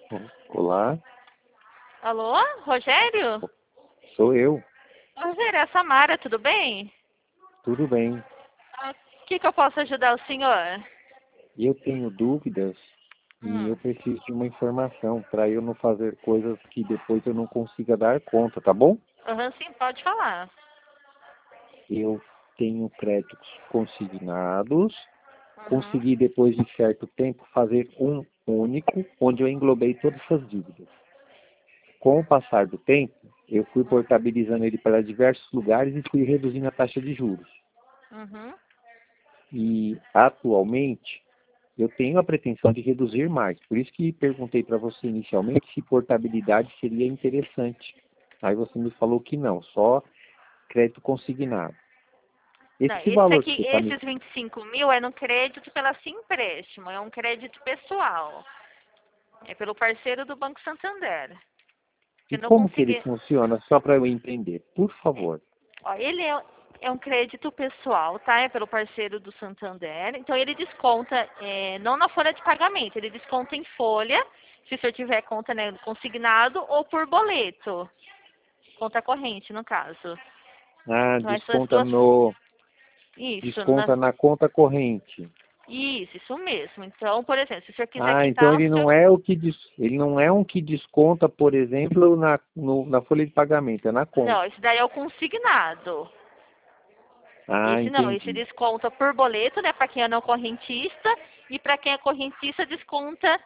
Olá, Alô, Rogério? sou eu. Rogério, é a Samara, tudo bem? Tudo bem? O que eu posso ajudar o senhor? Eu tenho dúvidas e eu Hum. preciso de uma informação para eu não fazer coisas que depois eu não consiga dar conta, tá bom? Aham, sim, pode falar. Eu tenho créditos consignados, Uhum. consegui depois de certo tempo fazer um único, onde eu englobei todas essas dívidas. Com o passar do tempo, eu fui portabilizando ele para diversos lugares e fui reduzindo a taxa de juros. Uhum. E atualmente eu tenho a pretensão de reduzir mais. Por isso que perguntei para você inicialmente se portabilidade seria interessante. Aí você me falou que não, só crédito consignado. Não, Esse valor que você está me... esses 25 mil é no crédito pela Empréstimo, é um crédito pessoal. É pelo parceiro do Banco Santander. Que E não como que ele consegui. funciona, só para eu entender, por favor. Ó, é um crédito pessoal, tá? É pelo parceiro do Santander. Então ele desconta, não na folha de pagamento, ele desconta em folha, se o senhor tiver conta, né, consignado, ou por boleto. Conta corrente, no caso. Ah, Então essas duas. Isso, desconta na conta corrente. isso mesmo. Então, por exemplo, se o senhor quiser Ah, então quitar, o ele senhor. não é o que ele não é um que desconta, por exemplo, na folha de pagamento, é na Não, conta. esse daí é o consignado. Ah, Esse não, esse entendi. desconta por boleto, né, para quem é não correntista, e para quem é correntista desconta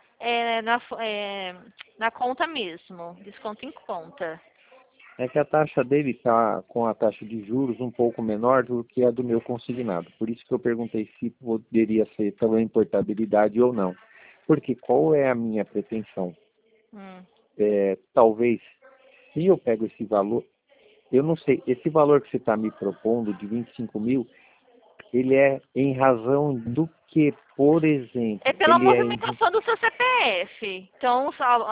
na conta mesmo, desconta em conta. É que a taxa dele está com a taxa de juros um pouco menor do que a do meu consignado. Por isso que eu perguntei se poderia ser também portabilidade ou não. Porque qual é a minha pretensão? Hum. Talvez, se eu pego esse valor, eu não sei, esse valor que você está me propondo de 25 mil, ele é em razão do que, por É exemplo, pela ele é em... movimentação do seu CPF. Então,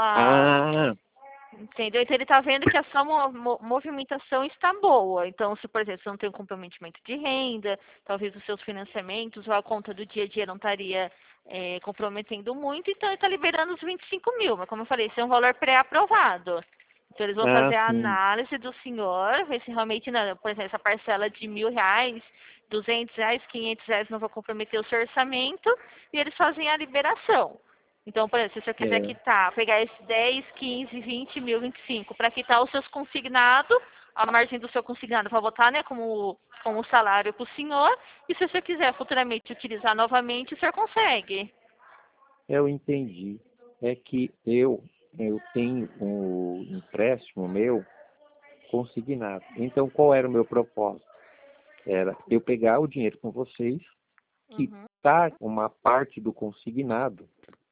Ah, entendeu? Então ele está vendo que a sua movimentação está boa. Então, se, por exemplo, você não tem um comprometimento de renda, talvez os seus financiamentos ou a conta do dia a dia não estaria comprometendo muito, então ele está liberando os 25 mil. Mas, como eu falei, isso é um valor pré-aprovado. Então, eles vão fazer a sim. análise do senhor, ver se realmente, não, por exemplo, essa parcela de R$ 1.000, R$ 200, R$ 500 não vai comprometer o seu orçamento, e eles fazem a liberação. Então, por exemplo, se você quiser É, quitar, pegar esse 10, 15, 20 mil, 25, para quitar os seus consignados, a margem do seu consignado para botar, né, como salário para o senhor, e se você quiser futuramente utilizar novamente, o senhor consegue. eu entendi. É que eu tenho um empréstimo meu consignado. Então, qual era o meu propósito? Era eu pegar o dinheiro com vocês, Uhum. quitar uma parte do consignado,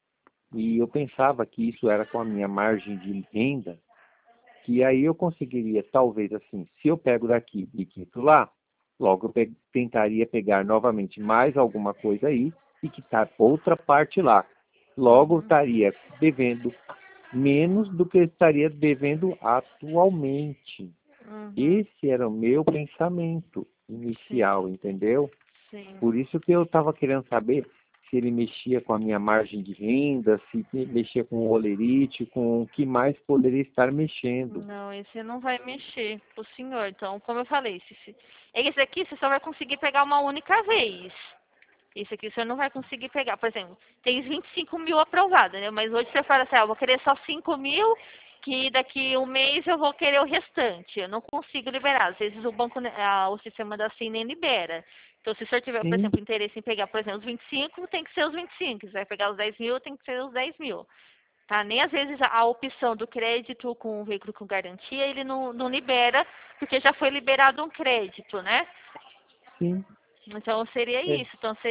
e eu pensava que isso era com a minha margem de renda, que aí eu conseguiria, talvez assim, se eu pego daqui e quito lá, logo eu tentaria pegar novamente mais alguma coisa aí e quitar outra parte lá. Logo eu Uhum. estaria devendo menos do que eu estaria devendo atualmente. Uhum. Esse era o meu pensamento Sim, inicial, entendeu? sim. Por isso que eu estava querendo saber se ele mexia com a minha margem de renda, se mexia com o holerite, com o que mais poderia estar mexendo. Não, esse não vai mexer pro senhor. Então, como eu falei, esse aqui você só vai conseguir pegar uma única vez. Esse aqui o senhor não vai conseguir pegar. Por exemplo, tem 25 mil aprovado, né? Mas hoje você fala assim, eu vou querer só 5 mil, que daqui um mês eu vou querer o restante. Eu não consigo liberar. Às vezes o banco, o sistema da SIM nem libera. Então, se o senhor tiver, por Sim, exemplo, interesse em pegar, por exemplo, os 25, tem que ser os 25. Se vai pegar os 10 mil, tem que ser os 10 mil. Tá? Nem às vezes a opção do crédito com o veículo com garantia, ele não libera, porque já foi liberado um crédito, né? sim. Então seria É, isso. Então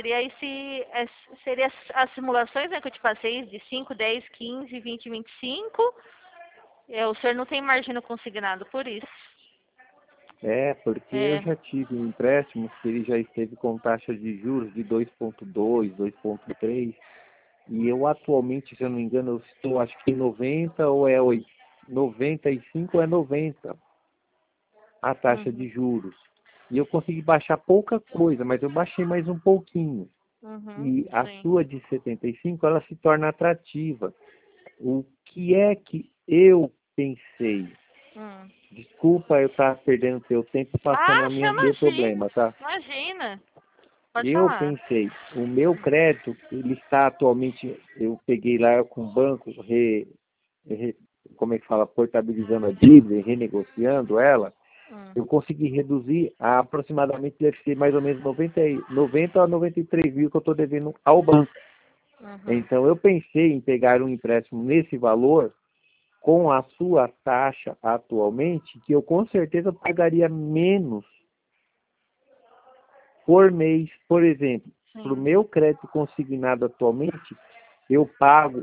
seria as simulações, né, que eu te passei de 5, 10, 15, 20, 25. O senhor não tem margem no consignado por isso. porque eu É. já tive um empréstimo que ele já esteve com taxa de juros de 2,2, 2,3, e eu atualmente, se eu não me engano, eu estou acho que em 90 ou é 95 ou é 90 a taxa de Uhum, juros. E eu consegui baixar pouca coisa, mas eu baixei mais um pouquinho. uhum, E a sim. sua de 75, ela se torna atrativa. o que é que eu pensei? Desculpa eu estar perdendo seu tempo passando meu problema, tá? Imagina. Pode Eu falar. pensei, o meu crédito, ele está atualmente, eu peguei lá com o banco, como é que fala, portabilizando a dívida e renegociando ela, eu consegui reduzir a aproximadamente, deve ser mais ou menos 90 a 93 mil que eu estou devendo ao banco. Então, eu pensei em pegar um empréstimo nesse valor, com a sua taxa atualmente, que eu com certeza pagaria menos por mês. Por exemplo, para o meu crédito consignado atualmente, eu pago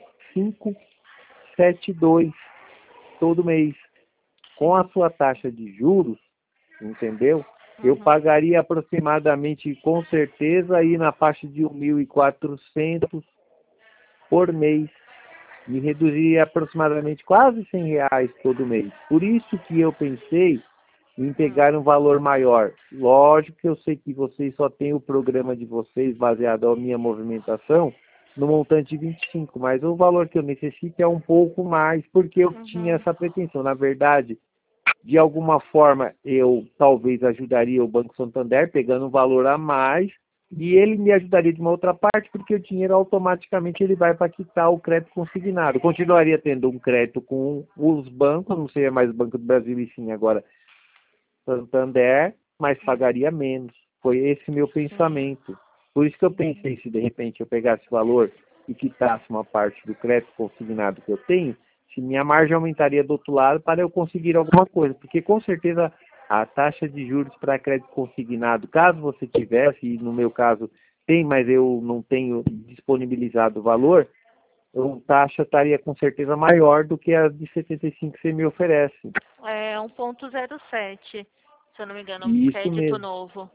1,572 todo mês. Com a sua taxa de juros, entendeu? Eu pagaria aproximadamente, com certeza, aí na faixa de 1.400 por mês. Me reduziria aproximadamente quase R$ 100 todo mês. Por isso que eu pensei em pegar um valor maior. Lógico que eu sei que vocês só têm o programa de vocês baseado na minha movimentação no montante de 25, mas o valor que eu necessito é um pouco mais, porque eu tinha essa pretensão. Na verdade, de alguma forma, eu talvez ajudaria o Banco Santander pegando um valor a mais e ele me ajudaria de uma outra parte, porque o dinheiro automaticamente ele vai para quitar o crédito consignado. Continuaria tendo um crédito com os bancos, não seria mais Banco do Brasil e sim agora Santander, mas pagaria menos. Foi esse meu pensamento. Por isso que eu pensei, se de repente eu pegasse o valor e quitasse uma parte do crédito consignado que eu tenho, se minha margem aumentaria do outro lado para eu conseguir alguma coisa. Porque com certeza a taxa de juros para crédito consignado, caso você tivesse, e no meu caso tem, mas eu não tenho disponibilizado o valor, a taxa estaria com certeza maior do que a de 75 que você me oferece. É 1,07, se eu não me engano, um Isso crédito mesmo. novo.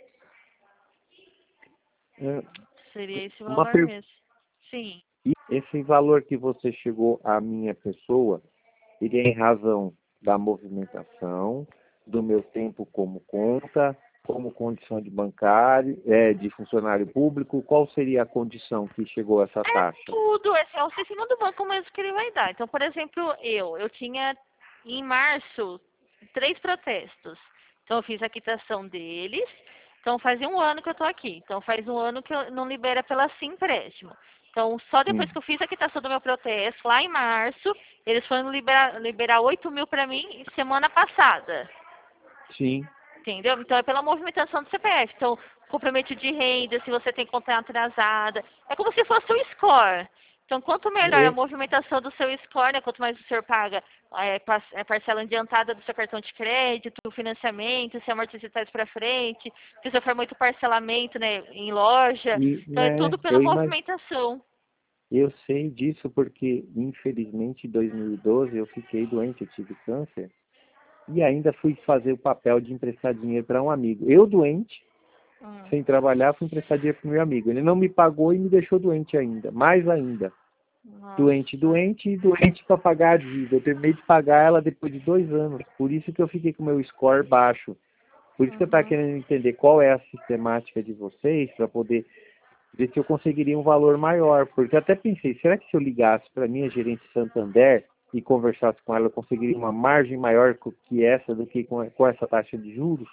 Seria esse Uma valor mesmo. Sim. E esse valor que você chegou à minha pessoa, ele é em razão da movimentação, do meu tempo como conta, como condição de bancário, de funcionário público, qual seria a condição que chegou a essa taxa? Tudo, esse é o sistema do banco mesmo que ele vai dar. Então, por exemplo, eu tinha em março 3 protestos. Então, eu fiz a quitação deles. Então, faz um ano que eu estou aqui. Então, faz um ano que eu não libera pela Sim empréstimo. Então, só depois que eu fiz a quitação do meu protesto, lá em março, eles foram liberar 8 mil para mim semana passada. Sim. Entendeu? Então, é pela movimentação do CPF. Então, complemento de renda, se você tem conta atrasada. É como se fosse o score. Então, quanto melhor a movimentação do seu score, né, quanto mais o senhor paga parcela adiantada do seu cartão de crédito, financiamento, se amortiza para frente, se você for muito parcelamento, né, em loja. Então, é tudo pela movimentação. Eu sei disso porque, infelizmente, em 2012 eu fiquei doente, eu tive câncer. E ainda fui fazer o papel de emprestar dinheiro para um amigo. Eu doente, sem trabalhar, fui emprestar dinheiro para o meu amigo. Ele não me pagou e me deixou doente ainda, mais ainda. Doente e doente para pagar a dívida. Eu terminei de pagar ela depois de 2 anos. Por isso que eu fiquei com o meu score baixo. Por isso que eu estava querendo entender qual é a sistemática de vocês para poder ver se eu conseguiria um valor maior. Porque eu até pensei, será que se eu ligasse para a minha gerente Santander e conversasse com ela, eu conseguiria uma margem maior que essa do que com essa taxa de juros?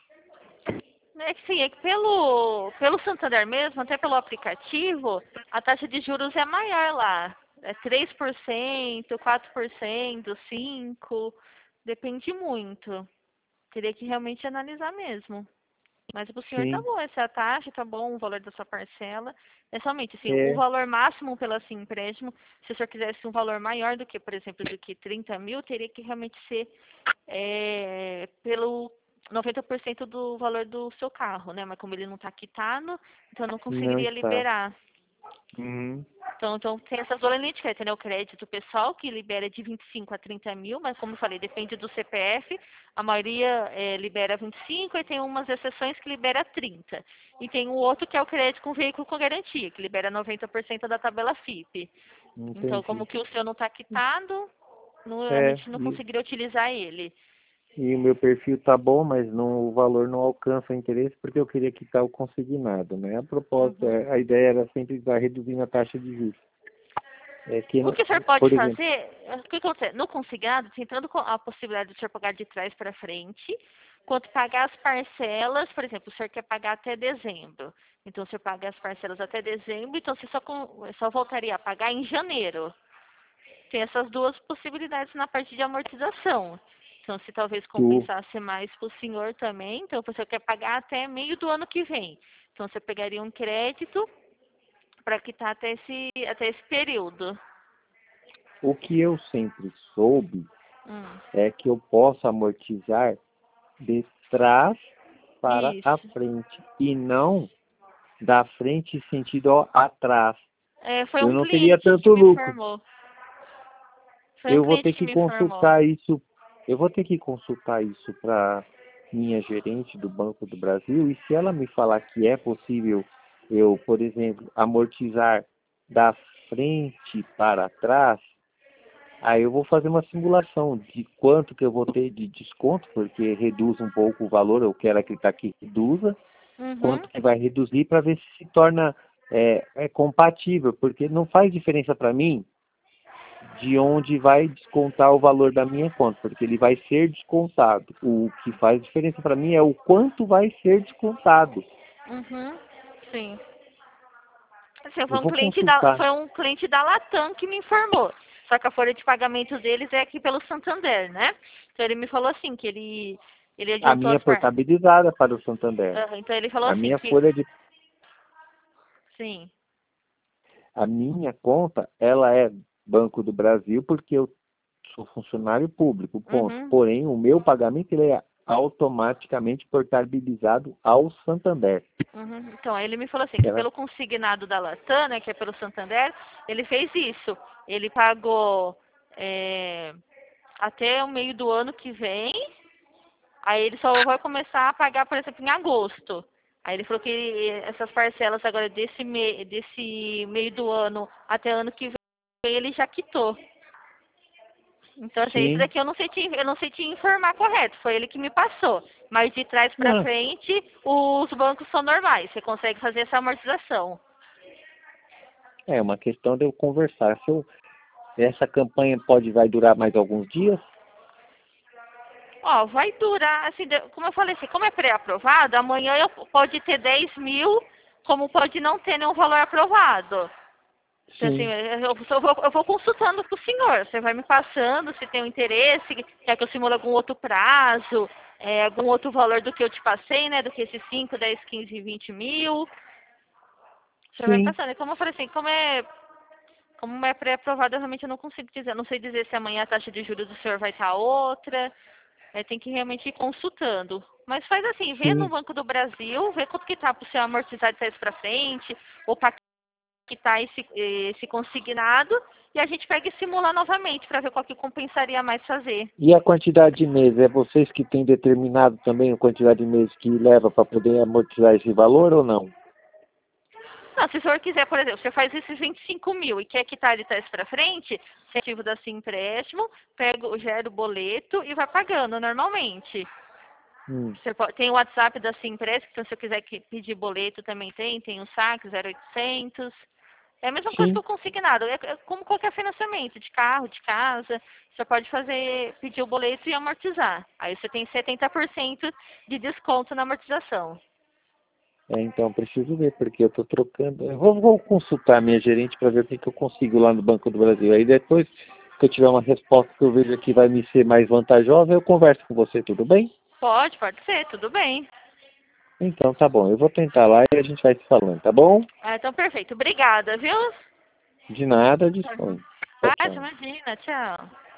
É que sim, é que pelo Santander mesmo, até pelo aplicativo, a taxa de juros é maior lá. É 3%, 4%, 5%, depende muito. Teria que realmente analisar mesmo. Mas para o senhor tá Sim. bom, essa taxa, tá bom, o valor da sua parcela. É somente assim, o É. valor máximo pela Sim empréstimo, se o senhor quisesse um valor maior do que, por exemplo, do que 30 mil, teria que realmente ser pelo 90% do valor do seu carro, né? Mas como ele não está quitado, então não Não conseguiria está. liberar. Uhum. Então tem essas duas linhas de crédito, né? O crédito pessoal, que libera de 25 a 30 mil, mas como eu falei, depende do CPF. A maioria libera 25 e tem umas exceções que libera 30. E tem o outro que é o crédito com veículo com garantia, que libera 90% da tabela FIP. Então, como Entendi. que o seu não está quitado, a É, gente não conseguiria utilizar ele. e o meu perfil tá bom, mas o valor não alcança o interesse porque eu queria quitar o consignado, né? A propósito, a ideia era sempre estar reduzindo a taxa de juros. É que, O que o senhor pode por exemplo, fazer, o que acontece? No consignado, tem tanto a possibilidade de o senhor pagar de trás para frente, quanto pagar as parcelas, por exemplo, o senhor quer pagar até dezembro. Então, o senhor paga as parcelas até dezembro, então você só voltaria a pagar em janeiro. Tem essas duas possibilidades na parte de amortização. Então, se talvez que o, compensasse mais para o senhor também, então você quer pagar até meio do ano que vem. Então, você pegaria um crédito para quitar até esse período. o que eu sempre soube Hum, é que eu posso amortizar de trás para a isso. frente e não da frente em sentido atrás. É, foi Eu um não teria cliente que tanto me lucro. informou. Foi um Eu vou cliente ter que que me informou. consultar isso. Eu vou ter que consultar isso para minha gerente do Banco do Brasil e se ela me falar que é possível eu, por exemplo, amortizar da frente para trás, aí eu vou fazer uma simulação de quanto que eu vou ter de desconto, porque reduz um pouco o valor, eu quero acreditar que reduza, Uhum. quanto que vai reduzir para ver se torna compatível, porque não faz diferença para mim de onde vai descontar o valor da minha conta, porque ele vai ser descontado. O que faz diferença para mim é o quanto vai ser descontado. Uhum. Sim. Assim, Eu vou consultar. foi um cliente da Latam que me informou. Só que a folha de pagamento deles é aqui pelo Santander, né? Então ele me falou assim que ele A adiantou minha as partes. portabilizada para o Santander. Então ele falou A assim minha que folha de sim. a minha conta, ela é Banco do Brasil porque eu sou funcionário público, ponto. Uhum. Porém, o meu pagamento ele é automaticamente portabilizado ao Santander. Uhum. Então, aí ele me falou assim, que Ela, pelo consignado da Latam, né, que é pelo Santander, ele fez isso. Ele pagou até o meio do ano que vem, aí ele só vai começar a pagar, por exemplo, em agosto. Aí ele falou que essas parcelas agora desse meio do ano até ano que vem, ele já quitou. Então, assim, isso sim. daqui eu não sei te informar correto, foi ele que me passou. Mas de trás para Não, frente, os bancos são normais, você consegue fazer essa amortização. é uma questão de eu conversar. Essa campanha vai durar mais alguns dias? Ó, vai durar, assim, como eu falei assim, como é pré-aprovado, amanhã pode ter 10 mil, como pode não ter nenhum valor aprovado. Então, assim, Sim, eu vou consultando com o senhor. Você vai me passando se tem um interesse, quer que eu simule algum outro prazo, algum outro valor do que eu te passei, né? Do que esses 5, 10, 15, 20 mil. Você vai me sim. passando. E como eu falei assim, como é pré-aprovado, eu realmente não consigo dizer. Eu não sei dizer se amanhã a taxa de juros do senhor vai estar outra. Tem que realmente ir consultando. Mas faz assim, vê no Sim. Banco do Brasil, vê quanto que tá para o senhor amortizar de trás para frente, ou para quitar esse consignado, e a gente pega e simula novamente para ver qual que compensaria mais fazer. E a quantidade de meses? É vocês que têm determinado também a quantidade de meses que leva para poder amortizar esse valor ou não? Não, se o senhor quiser, por exemplo, você faz esses 25 mil e quer quitar de trás para frente, você ativa da seu empréstimo, gera o boleto e vai pagando normalmente. Hum, Tem o WhatsApp da Simpress, então se eu quiser pedir boleto também tem o saque 0800. É a mesma coisa que sim. o consignado, é como qualquer financiamento, de carro, de casa, você pode pedir o boleto e amortizar. Aí você tem 70% de desconto na amortização. Então preciso ver, porque eu estou trocando. Eu vou consultar minha gerente para ver o que eu consigo lá no Banco do Brasil. Aí depois que eu tiver uma resposta que eu veja que vai me ser mais vantajosa, eu converso com você, tudo bem? Pode ser, tudo bem. Então tá bom, eu vou tentar lá e a gente vai se falando, tá bom? Então perfeito. Obrigada, viu? De nada, disponho. Tchau, Ah, tchau. imagina, tchau.